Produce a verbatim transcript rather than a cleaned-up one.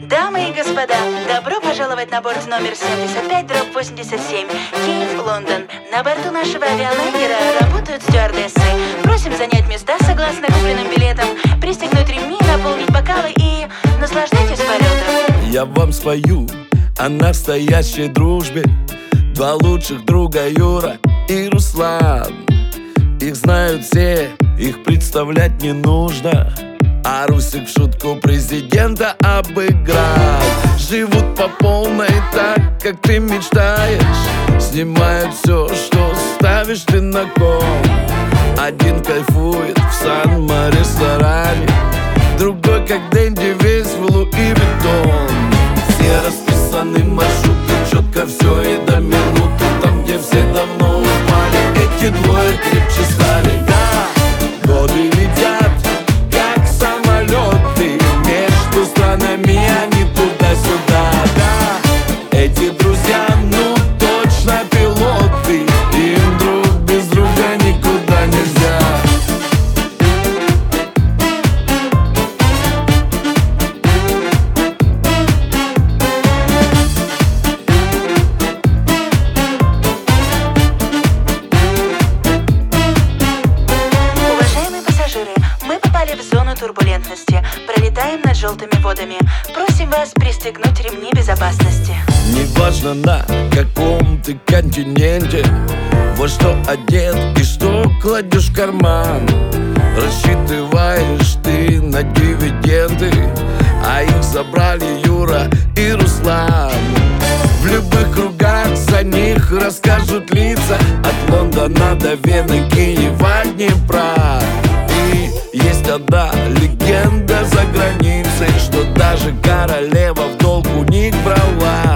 Дамы и господа, добро пожаловать на борт номер семьдесят пять дробь восемьдесят семь, Киев, Лондон. На борту нашего авиалайнера работают стюардессы. Просим занять места согласно купленным билетам, пристегнуть ремни, наполнить бокалы и наслаждайтесь полетом. Я вам спою о настоящей дружбе. Два лучших друга, Юра и Руслан. Их знают все, их представлять не нужно. А Русик в шутку президента обыграл. Живут по полной так, как ты мечтаешь. Снимают все, что ставишь ты на кон. Один кайфует в Сан-Ма-ресторане, другой как Дэнди весь в Луи Виттон. Все расписаны маршруты, четко все и до минуты. Там, где все давно упали, эти двое крепче стали. Да, годы летят, как самолеты, между странами они туда-сюда. Да, эти друзья, ну точно пилоты. Им друг без друга никуда нельзя. В зону турбулентности. Пролетаем над желтыми водами. Просим вас пристегнуть ремни безопасности. Неважно, на каком ты континенте, во что одет и что кладешь в карман. Рассчитываешь ты на дивиденды, а их забрали Юра и Руслан. В любых кругах за них расскажут лица, от Лондона до Вены, Киева, Днепра. И есть одна легенда за границей, что даже королева в долг у них брала.